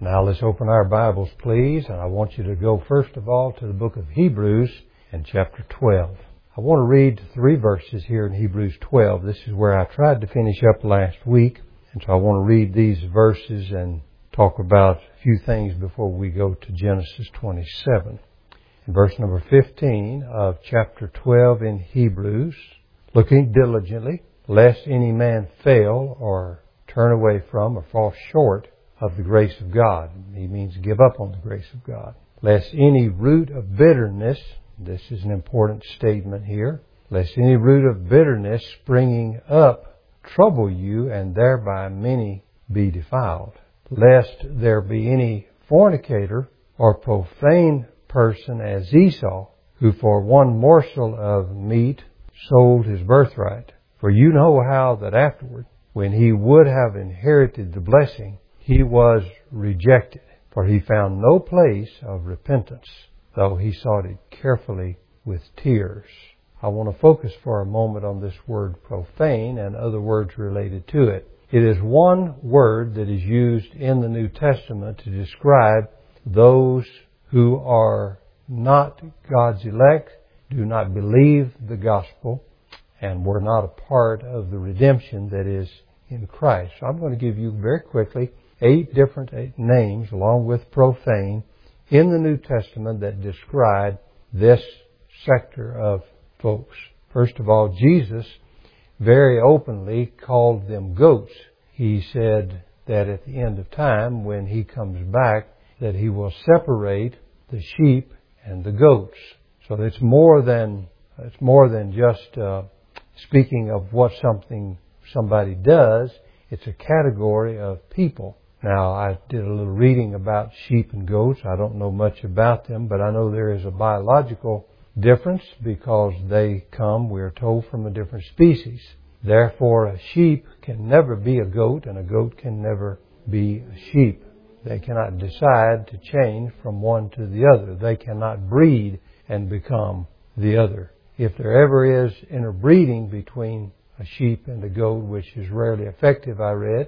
Now let's open our Bibles, please, and I want you to go first of all to the book of Hebrews and chapter 12. I want to read 3 verses here in Hebrews 12. This is where I tried to finish up last week, and so I want to read these verses and talk about a few things before we go to Genesis 27. In verse number 15 of chapter 12 in Hebrews, looking diligently, lest any man fail or turn away from or fall short of the grace of God. He means give up on the grace of God. Lest any root of bitterness, this is an important statement here, lest any root of bitterness springing up trouble you, and thereby many be defiled. Lest there be any fornicator or profane person as Esau, who for one morsel of meat sold his birthright. For you know how that afterward, when he would have inherited the blessing, he was rejected, for he found no place of repentance, though he sought it carefully with tears. I want to focus for a moment on this word profane and other words related to it. It is one word that is used in the New Testament to describe those who are not God's elect, do not believe the gospel, and were not a part of the redemption that is in Christ. So I'm going to give you very quickly 8 different names, along with profane, in the New Testament that describe this sector of folks. First of all, Jesus very openly called them goats. He said that at the end of time, when He comes back, that He will separate the sheep and the goats. So it's more than just speaking of what somebody does. It's a category of people. Now, I did a little reading about sheep and goats. I don't know much about them, but I know there is a biological difference because they come, we are told, from a different species. Therefore, a sheep can never be a goat, and a goat can never be a sheep. They cannot decide to change from one to the other. They cannot breed and become the other. If there ever is interbreeding between a sheep and a goat, which is rarely effective, I read,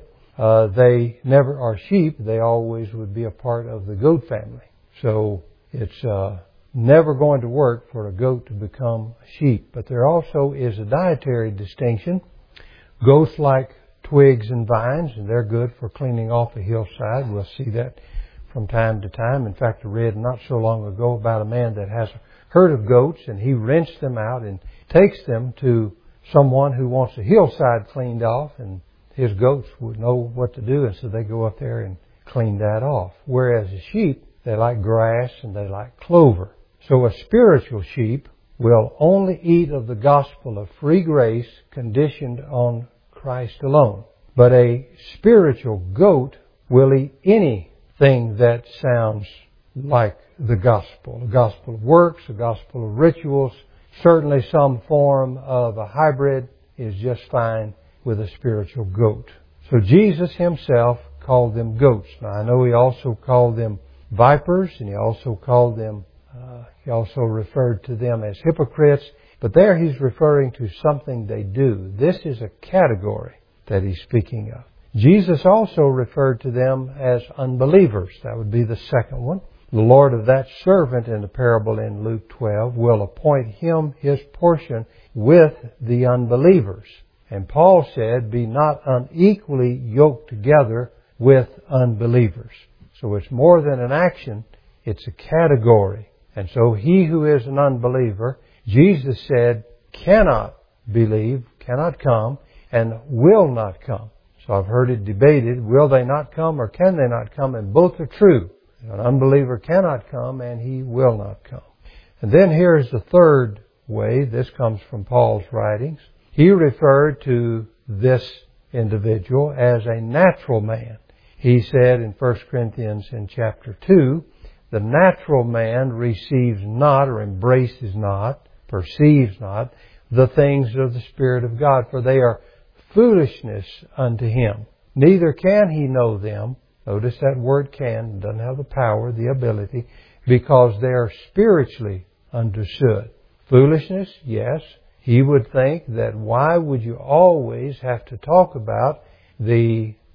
they never are sheep. They always would be a part of the goat family. So it's never going to work for a goat to become a sheep. But there also is a dietary distinction. Goats like twigs and vines, and they're good for cleaning off a hillside. We'll see that from time to time. In fact, I read not so long ago about a man that has a herd of goats, and he rents them out and takes them to someone who wants a hillside cleaned off, and his goats would know what to do, and so they go up there and clean that off. Whereas a sheep, they like grass and they like clover. So a spiritual sheep will only eat of the gospel of free grace conditioned on Christ alone. But a spiritual goat will eat anything that sounds like the gospel. A gospel of works, a gospel of rituals. Certainly some form of a hybrid is just fine with a spiritual goat. So Jesus Himself called them goats. Now I know He also called them vipers, and He also called them, He also referred to them as hypocrites. But there He's referring to something they do. This is a category that He's speaking of. Jesus also referred to them as unbelievers. That would be the second one. The Lord of that servant in the parable in Luke 12 will appoint him his portion with the unbelievers. And Paul said, be not unequally yoked together with unbelievers. So it's more than an action, it's a category. And so he who is an unbeliever, Jesus said, cannot believe, cannot come, and will not come. So I've heard it debated, will they not come or can they not come? And both are true. An unbeliever cannot come and he will not come. And then here's the third way. This comes from Paul's writings. He referred to this individual as a natural man. He said in 1 Corinthians in chapter 2, the natural man receives not or embraces not, perceives not, the things of the Spirit of God, for they are foolishness unto him. Neither can he know them. Notice that word can, doesn't have the power, the ability, because they are spiritually understood. Foolishness, yes. He would think that why would you always have to talk about the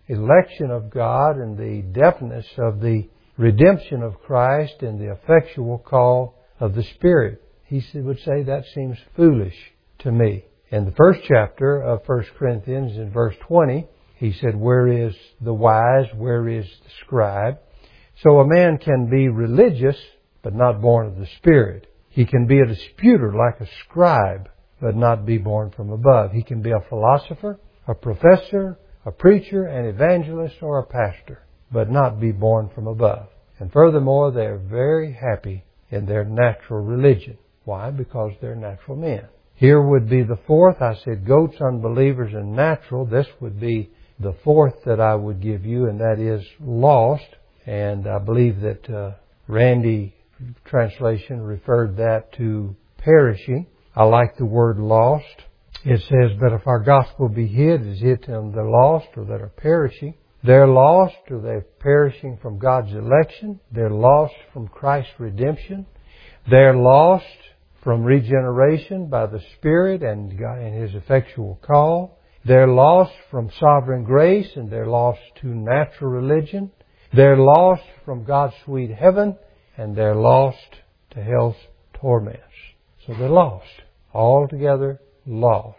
election of God and the definiteness of the redemption of Christ and the effectual call of the Spirit. He would say that seems foolish to me. In the first chapter of 1 Corinthians, in verse 20, he said, where is the wise? Where is the scribe? So a man can be religious, but not born of the Spirit. He can be a disputer like a scribe, but not be born from above. He can be a philosopher, a professor, a preacher, an evangelist, or a pastor, but not be born from above. And furthermore, they are very happy in their natural religion. Why? Because they're natural men. Here would be the fourth. I said goats, unbelievers, and natural. This would be the fourth that I would give you, and that is lost. And I believe that Randy translation referred that to perishing. I like the word lost. It says, but if our gospel be hid, is hid to them that are lost or that are perishing. They're lost or they're perishing from God's election. They're lost from Christ's redemption. They're lost from regeneration by the Spirit and His effectual call. They're lost from sovereign grace, and they're lost to natural religion. They're lost from God's sweet heaven, and they're lost to hell's torments. So they're lost. Altogether lost.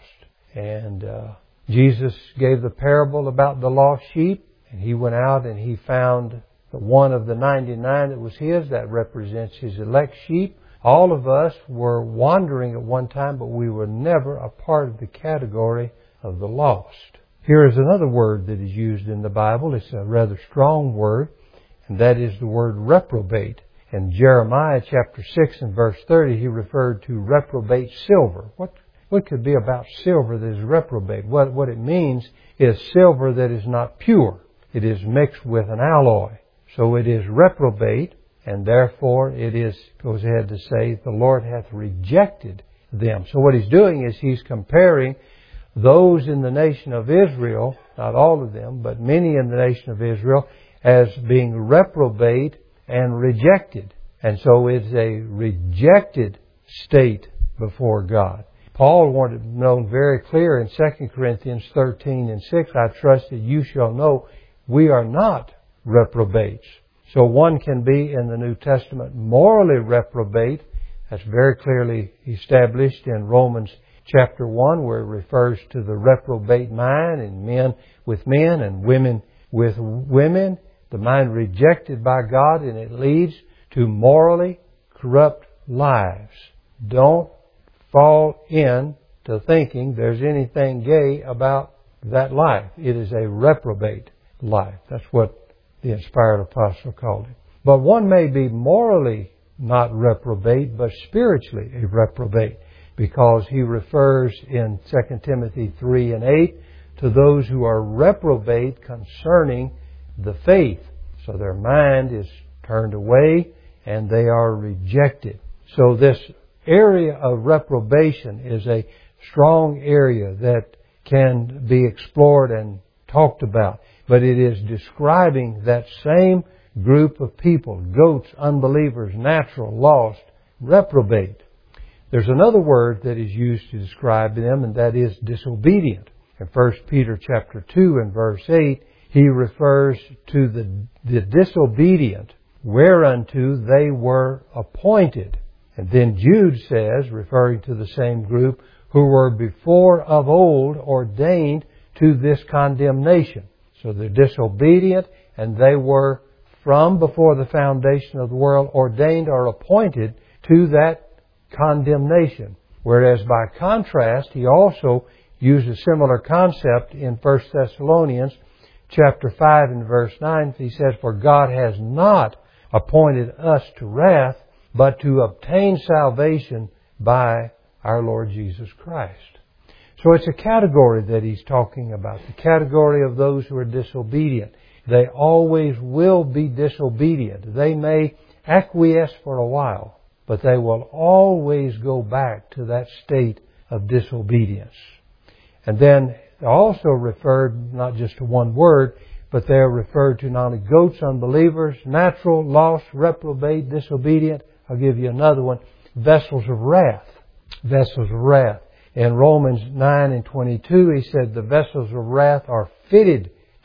And Jesus gave the parable about the lost sheep, and He went out and He found the one of the 99 that was His. That represents His elect sheep. All of us were wandering at one time, but we were never a part of the category of the lost. Here is another word that is used in the Bible. It's a rather strong word, and that is the word reprobate. In Jeremiah chapter 6 and verse 30, he referred to reprobate silver. What could be about silver that is reprobate? What it means is silver that is not pure. It is mixed with an alloy. So it is reprobate, and therefore it is, goes ahead to say, the Lord hath rejected them. So what he's doing is he's comparing those in the nation of Israel, not all of them, but many in the nation of Israel, as being reprobate and rejected. And so it's a rejected state before God. Paul wanted it known very clear in 2 Corinthians 13 and 6, I trust that you shall know we are not reprobates. So one can be in the New Testament morally reprobate. That's very clearly established in Romans chapter 1, where it refers to the reprobate mind and men with men and women with women. The mind rejected by God, and it leads to morally corrupt lives. Don't fall in to thinking there's anything gay about that life. It is a reprobate life. That's what the inspired apostle called it. But one may be morally not reprobate, but spiritually a reprobate, because he refers in 2 Timothy 3 and 8 to those who are reprobate concerning the faith. So their mind is turned away and they are rejected. So this area of reprobation is a strong area that can be explored and talked about. But it is describing that same group of people, goats, unbelievers, natural, lost, reprobate. There's another word that is used to describe them, and that is disobedient. In 1 Peter chapter 2 and verse 8, he refers to the disobedient, whereunto they were appointed. And then Jude says, referring to the same group, who were before of old ordained to this condemnation. So they're disobedient, and they were from before the foundation of the world ordained or appointed to that condemnation. Whereas by contrast, he also used a similar concept in 1 Thessalonians chapter 5 and verse 9. He says, for God has not appointed us to wrath, but to obtain salvation by our Lord Jesus Christ. So it's a category that he's talking about, the category of those who are disobedient. They always will be disobedient. They may acquiesce for a while, but they will always go back to that state of disobedience. And then also referred not just to one word, but they're referred to not only goats, unbelievers, natural, lost, reprobate, disobedient. I'll give you another one, vessels of wrath. Vessels of wrath. In Romans 9 and 22, he said the vessels of wrath are fitted to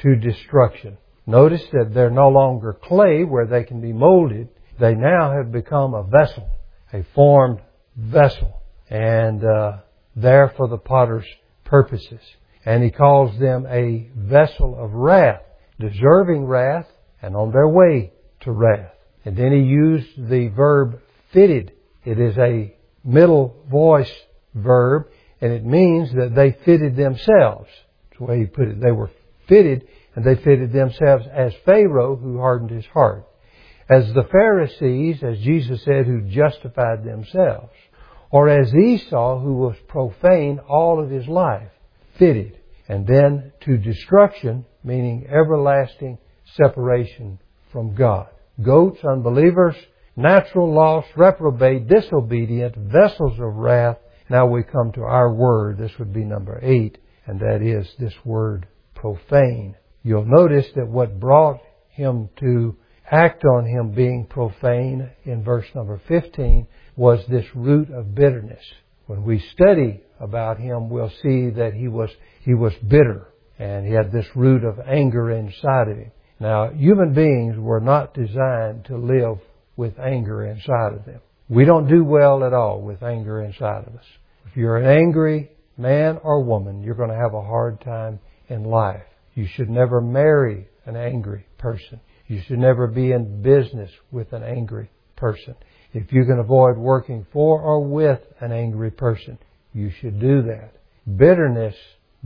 to destruction. Notice that they're no longer clay where they can be molded. They now have become a vessel, a formed vessel, and there for the potter's purposes. And He calls them a vessel of wrath, deserving wrath and on their way to wrath. And then He used the verb fitted. It is a middle voice verb, and it means that they fitted themselves. That's the way He put it. They were fitted, and they fitted themselves as Pharaoh, who hardened his heart, as the Pharisees, as Jesus said, who justified themselves, or as Esau, who was profane all of his life, fitted, and then to destruction, meaning everlasting separation from God. Goats, unbelievers, natural loss, reprobate, disobedient, vessels of wrath. Now we come to our word. This would be number 8, and that is this word profane. You'll notice that what brought him to act on him being profane in verse number 15 was this root of bitterness. When we study about him, we'll see that he was bitter, and he had this root of anger inside of him. Now, human beings were not designed to live with anger inside of them. We don't do well at all with anger inside of us. If you're an angry man or woman, you're going to have a hard time in life. You should never marry an angry person. You should never be in business with an angry person. If you can avoid working for or with an angry person, you should do that. Bitterness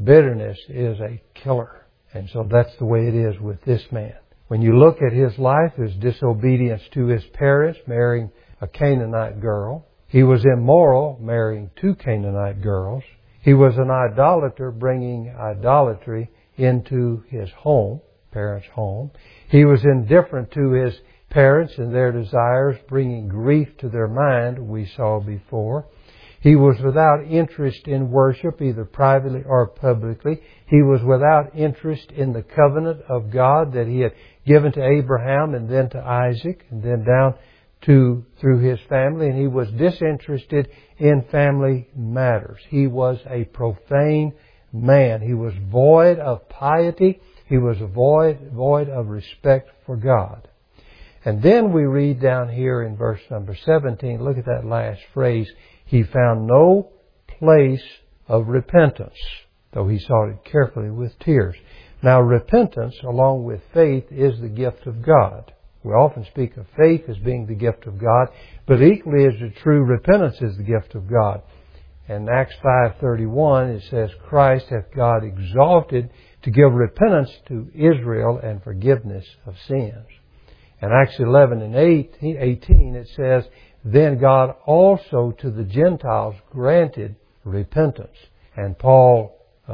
is a killer. And so that's the way it is with this man. When you look at his life, his disobedience to his parents, marrying a Canaanite girl. He was immoral, marrying 2 Canaanite girls. He was an idolater, bringing idolatry into his home, parents' home. He was indifferent to his parents and their desires, bringing grief to their mind, we saw before. He was without interest in worship, either privately or publicly. He was without interest in the covenant of God that He had given to Abraham and then to Isaac and then down through his family. And he was disinterested in family matters. He was a profane man. He was void of piety. He was void of respect for God. And then we read down here in verse number 17, look at that last phrase, he found no place of repentance, though he sought it carefully with tears. Now repentance, along with faith, is the gift of God. We often speak of faith as being the gift of God, but equally as the true repentance is the gift of God. In Acts 5:31 it says, Christ hath God exalted to give repentance to Israel and forgiveness of sins. In Acts 11 and 18 it says, then God also to the Gentiles granted repentance. And Paul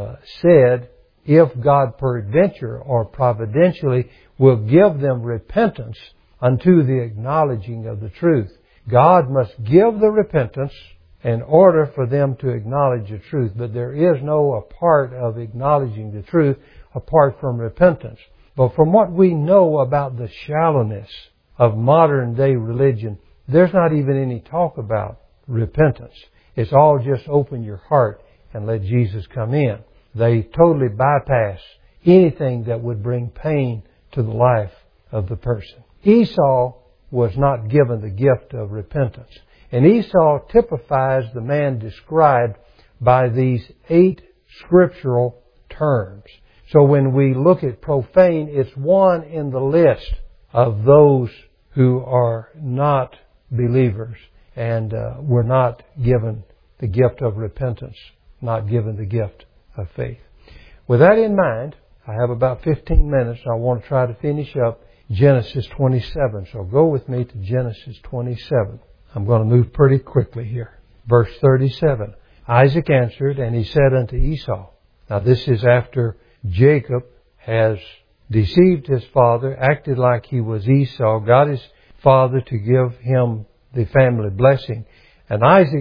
said, if God peradventure or providentially will give them repentance unto the acknowledging of the truth. God must give the repentance in order for them to acknowledge the truth. But there is no part of acknowledging the truth apart from repentance. But from what we know about the shallowness of modern day religion, there's not even any talk about repentance. It's all just open your heart and let Jesus come in. They totally bypass anything that would bring pain to the life of the person. Esau was not given the gift of repentance. And Esau typifies the man described by these 8 scriptural terms. So when we look at profane, it's one in the list of those who are not believers and were not given the gift of repentance, not given the gift of faith. With that in mind, I have about 15 minutes. I want to try to finish up Genesis 27. So go with me to Genesis 27. I'm going to move pretty quickly here. Verse 37. Isaac answered, and he said unto Esau. Now this is after Jacob has deceived his father, acted like he was Esau, got his father to give him the family blessing. And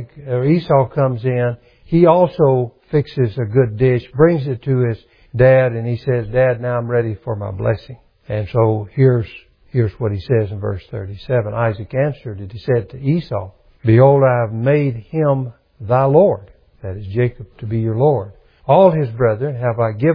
Esau comes in. He also fixes a good dish, brings it to his dad, and he says, Dad, now I'm ready for my blessing. And so here's what he says in verse 37. Isaac answered and he said to Esau, Behold, I have made him thy Lord, that is Jacob, to be your Lord. All his brethren have I given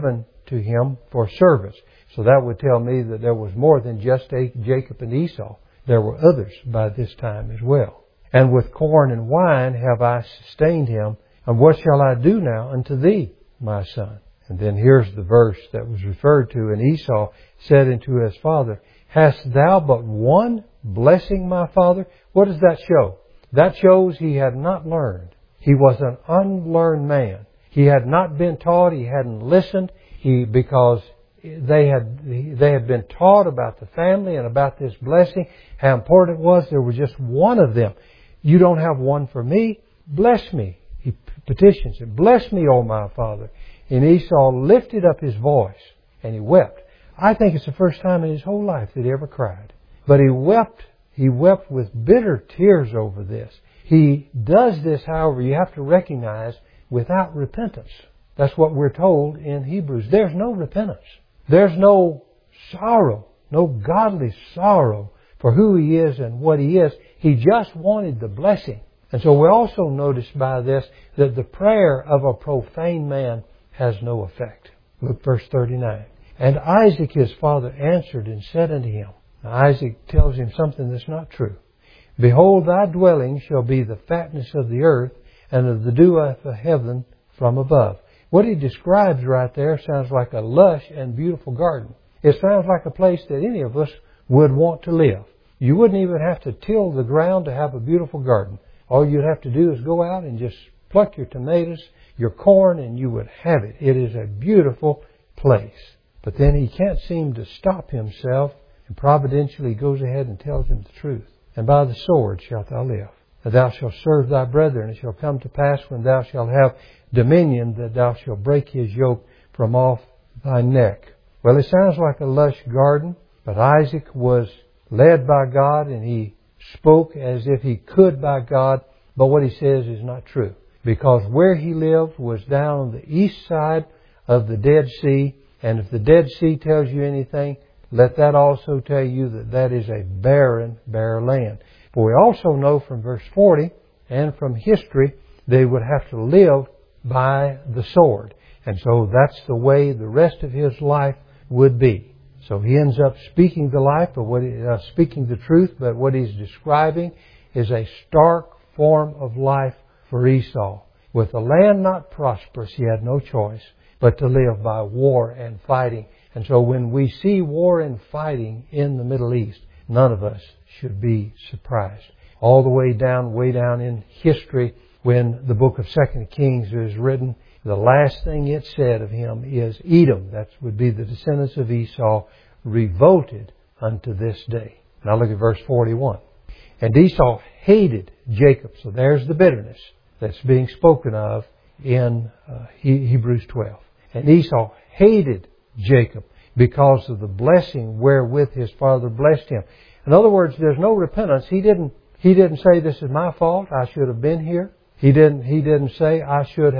to him for service. So that would tell me that there was more than just Jacob and Esau. There were others by this time as well. And with corn and wine have I sustained him. And what shall I do now unto thee, my son? And then here's the verse that was referred to. And Esau said unto his father, Hast thou but one blessing, my father? What does that show? That shows he had not learned. He was an unlearned man. He had not been taught. He hadn't listened. Because they had been taught about the family and about this blessing, how important it was. There was just one of them. You don't have one for me? Bless me. He petitions him. Bless me, O my father. And Esau lifted up his voice and he wept. I think it's the first time in his whole life that he ever cried. But he wept. He wept with bitter tears over this. He does this, however, you have to recognize, without repentance. That's what we're told in Hebrews. There's no repentance. There's no sorrow, no godly sorrow for who he is and what he is. He just wanted the blessing. And so we also notice by this that the prayer of a profane man has no effect. Look verse 39. And Isaac his father answered and said unto him. Now Isaac tells him something that's not true. Behold, thy dwelling shall be the fatness of the earth and of the dew of the heaven from above. What he describes right there sounds like a lush and beautiful garden. It sounds like a place that any of us would want to live. You wouldn't even have to till the ground to have a beautiful garden. All you'd have to do is go out and just pluck your tomatoes, your corn, and you would have it. It is a beautiful place. But then he can't seem to stop himself, and providentially goes ahead and tells him the truth. And by the sword shalt thou live. And thou shalt serve thy brethren. It shall come to pass when thou shalt have dominion that thou shalt break his yoke from off thy neck. Well, it sounds like a lush garden, but Isaac was led by God and he spoke as if he could by God, but what he says is not true. Because where he lived was down on the east side of the Dead Sea, and if the Dead Sea tells you anything, let that also tell you that that is a barren, bare land. But we also know from verse 40 and from history they would have to live by the sword. And so that's the way the rest of his life would be. So he ends up speaking the life, but speaking the truth, but what he's describing is a stark form of life for Esau. With the land not prosperous, he had no choice but to live by war and fighting. And so when we see war and fighting in the Middle East, none of us should be surprised. All the way down in history, when the book of 2 Kings is written, the last thing it said of him is Edom, that would be the descendants of Esau, revolted unto this day. Now look at verse 41. And Esau hated Jacob. So there's the bitterness that's being spoken of in Hebrews 12. And Esau hated Jacob because of the blessing wherewith his father blessed him. In other words, there's no repentance. He didn't say, this is my fault, I should have been here. He didn't say, I should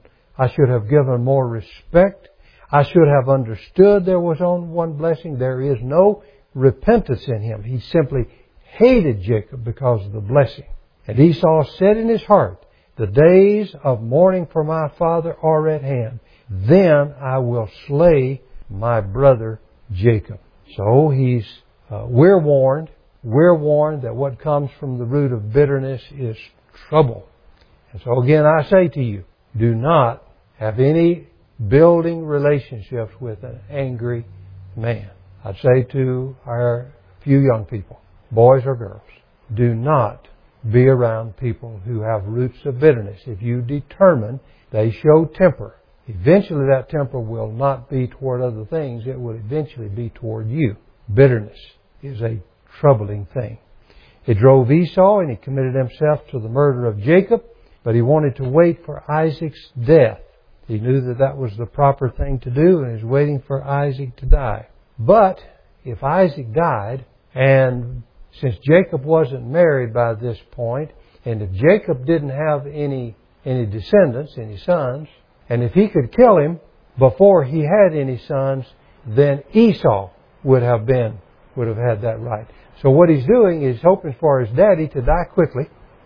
have given more respect. I should have understood there was only one blessing. There is no repentance in him. He simply hated Jacob because of the blessing. And Esau said in his heart, the days of mourning for my father are at hand. Then I will slay my brother Jacob. So we're warned that what comes from the root of bitterness is trouble. And so again, I say to you, do not have any building relationships with an angry man. I'd say to our few young people, boys or girls, do not be around people who have roots of bitterness. If you determine they show temper, eventually that temper will not be toward other things. It will eventually be toward you. Bitterness is a troubling thing. It drove Esau and he committed himself to the murder of Jacob, but he wanted to wait for Isaac's death. He knew that that was the proper thing to do and he was waiting for Isaac to die. But if Isaac died, and since Jacob wasn't married by this point, and if Jacob didn't have any descendants, any sons, and if he could kill him before he had any sons, then Esau would have had that right. So what he's doing is hoping for his daddy to die quickly,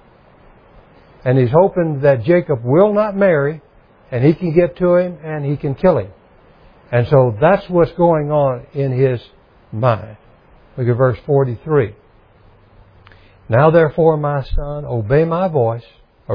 and he's hoping that Jacob will not marry, and he can get to him and he can kill him. And so that's what's going on in his mind. Look at verse 43. Now therefore, my son, obey my voice,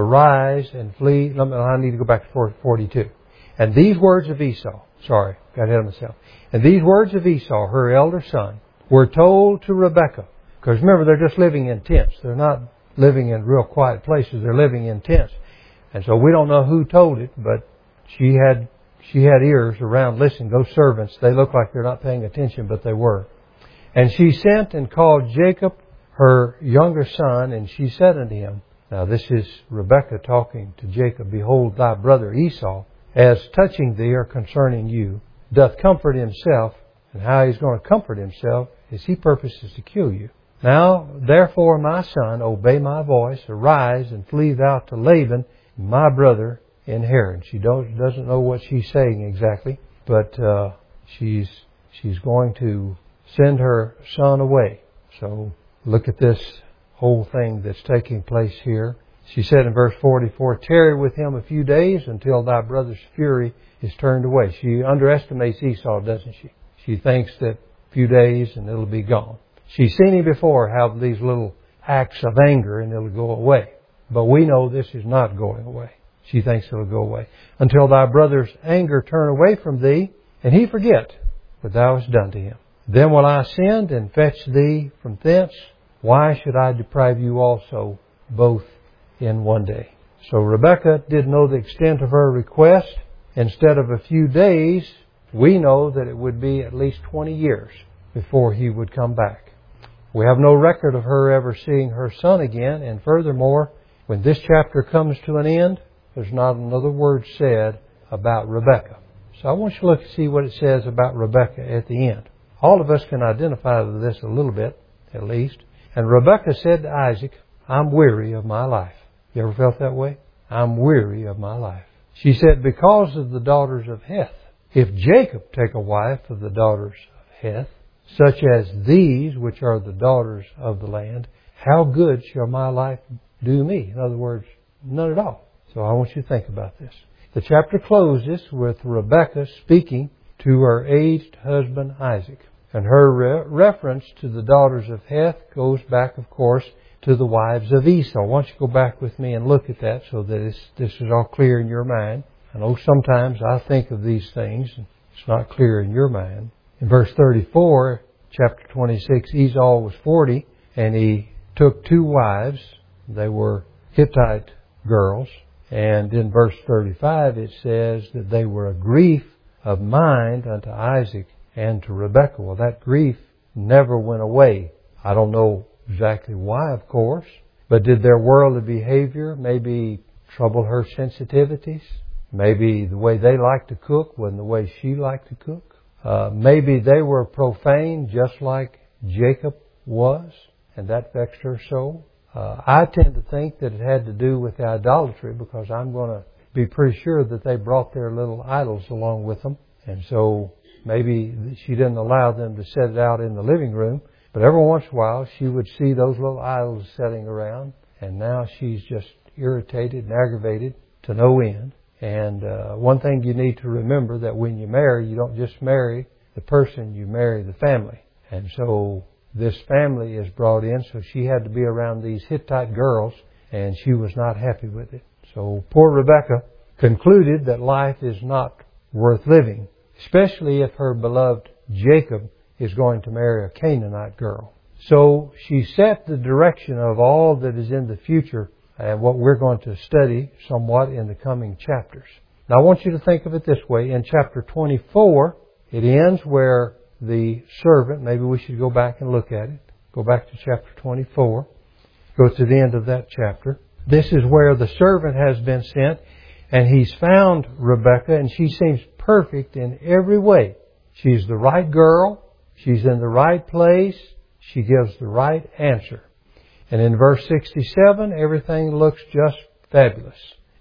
arise and flee. I need to go back to 42. And these words of Esau, got ahead of myself. And these words of Esau, her elder son, were told to Rebekah. Because remember, they're just living in tents. They're not living in real quiet places. They're living in tents. And so we don't know who told it, but she had ears around listening. Those servants, they look like they're not paying attention, but they were. And she sent and called Jacob, her younger son, and she said unto him, now this is Rebekah talking to Jacob, behold, thy brother Esau, as touching thee or concerning you, doth comfort himself, and how he's going to comfort himself is he purposes to kill you. Now, therefore, my son, obey my voice, arise and flee thou to Laban, my brother, in Haran. She doesn't know what she's saying exactly, but she's going to send her son away. So look at this whole thing that's taking place here. She said in verse 44, tarry with him a few days until thy brother's fury is turned away. She underestimates Esau, doesn't she? She thinks that a few days and it'll be gone. She's seen him before have these little acts of anger and it'll go away. But we know this is not going away. She thinks it'll go away. Until thy brother's anger turn away from thee, and he forget what thou hast done to him. Then will I send and fetch thee from thence. Why should I deprive you also both in one day? So Rebekah didn't know the extent of her request. Instead of a few days, we know that it would be at least 20 years before he would come back. We have no record of her ever seeing her son again, and furthermore, when this chapter comes to an end, there's not another word said about Rebekah. So I want you to look and see what it says about Rebekah at the end. All of us can identify with this a little bit, at least. And Rebekah said to Isaac, I'm weary of my life. You ever felt that way? I'm weary of my life. She said, because of the daughters of Heth. If Jacob take a wife of the daughters of Heth, such as these, which are the daughters of the land, how good shall my life do me? In other words, none at all. So I want you to think about this. The chapter closes with Rebekah speaking to her aged husband Isaac. And her reference to the daughters of Heth goes back, of course, to the wives of Esau. Why don't you go back with me and look at that so that this is all clear in your mind. I know sometimes I think of these things and it's not clear in your mind. In verse 34, chapter 26, Esau was 40 and he took 2 wives. They were Hittite girls. And in verse 35 it says that they were a grief of mind unto Isaac and to Rebekah. Well, that grief never went away. I don't know exactly why, of course, but did their worldly behavior maybe trouble her sensitivities? Maybe the way they liked to cook wasn't the way she liked to cook. Maybe they were profane just like Jacob was, and that vexed her soul. I tend to think that it had to do with idolatry, because I'm going to be pretty sure that they brought their little idols along with them. And so maybe she didn't allow them to set it out in the living room. But every once in a while she would see those little idols setting around. And now she's just irritated and aggravated to no end. And one thing you need to remember, that when you marry, you don't just marry the person, you marry the family. And so this family is brought in, so she had to be around these Hittite girls, and she was not happy with it. So poor Rebekah concluded that life is not worth living, especially if her beloved Jacob is going to marry a Canaanite girl. So she set the direction of all that is in the future, and what we're going to study somewhat in the coming chapters. Now I want you to think of it this way. In chapter 24, it ends where the servant, maybe we should go back and look at it. Go back to chapter 24. Go to the end of that chapter. This is where the servant has been sent, and he's found Rebekah, and she seems perfect in every way. She's the right girl. She's in the right place. She gives the right answer. And in verse 67, everything looks just fabulous.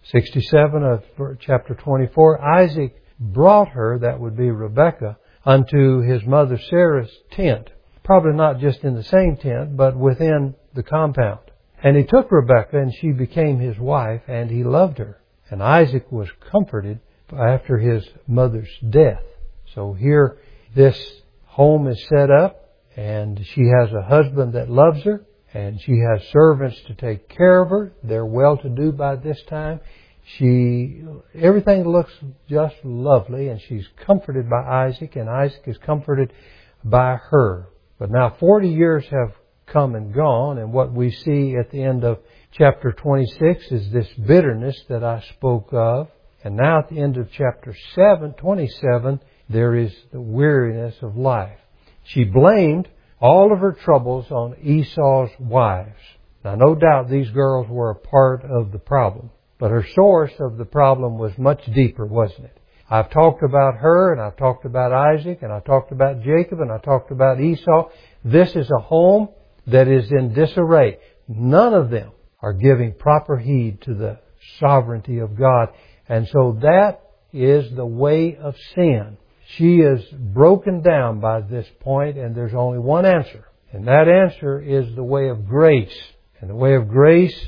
67 of chapter 24, Isaac brought her, that would be Rebekah, unto his mother Sarah's tent. Probably not just in the same tent, but within the compound. And he took Rebekah, and she became his wife, and he loved her. And Isaac was comforted after his mother's death. So here this home is set up, and she has a husband that loves her, and she has servants to take care of her. They're well-to-do by this time. Everything looks just lovely, and she's comforted by Isaac, and Isaac is comforted by her. But now 40 years have come and gone, and what we see at the end of chapter 26 is this bitterness that I spoke of. And now at the end of chapter 27, there is the weariness of life. She blamed all of her troubles on Esau's wives. Now, no doubt these girls were a part of the problem, but her source of the problem was much deeper, wasn't it? I've talked about her, and I've talked about Isaac, and I've talked about Jacob, and I've talked about Esau. This is a home that is in disarray. None of them are giving proper heed to the sovereignty of God. And so that is the way of sin. She is broken down by this point, and there's only one answer. And that answer is the way of grace. And the way of grace,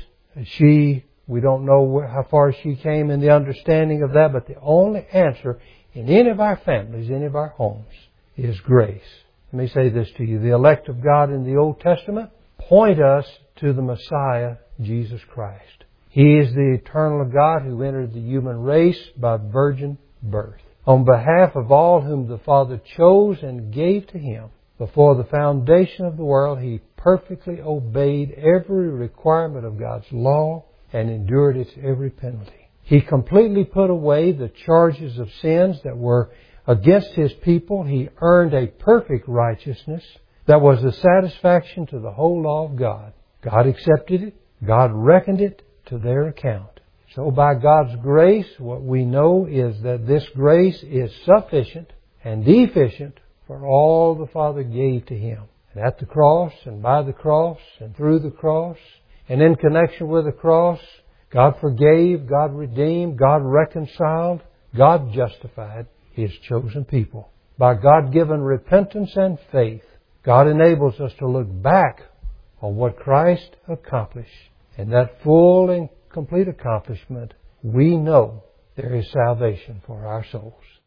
we don't know how far she came in the understanding of that, but the only answer in any of our families, any of our homes, is grace. Let me say this to you. The elect of God in the Old Testament point us to the Messiah, Jesus Christ. He is the eternal God who entered the human race by virgin birth. On behalf of all whom the Father chose and gave to Him, before the foundation of the world, He perfectly obeyed every requirement of God's law and endured its every penalty. He completely put away the charges of sins that were against His people. He earned a perfect righteousness that was a satisfaction to the whole law of God. God accepted it. God reckoned it to their account. So by God's grace, what we know is that this grace is sufficient and efficient for all the Father gave to Him. And at the cross, and by the cross, and through the cross, and in connection with the cross, God forgave, God redeemed, God reconciled, God justified His chosen people. By God-given repentance and faith, God enables us to look back on what Christ accomplished. And that full and complete accomplishment, we know there is salvation for our souls.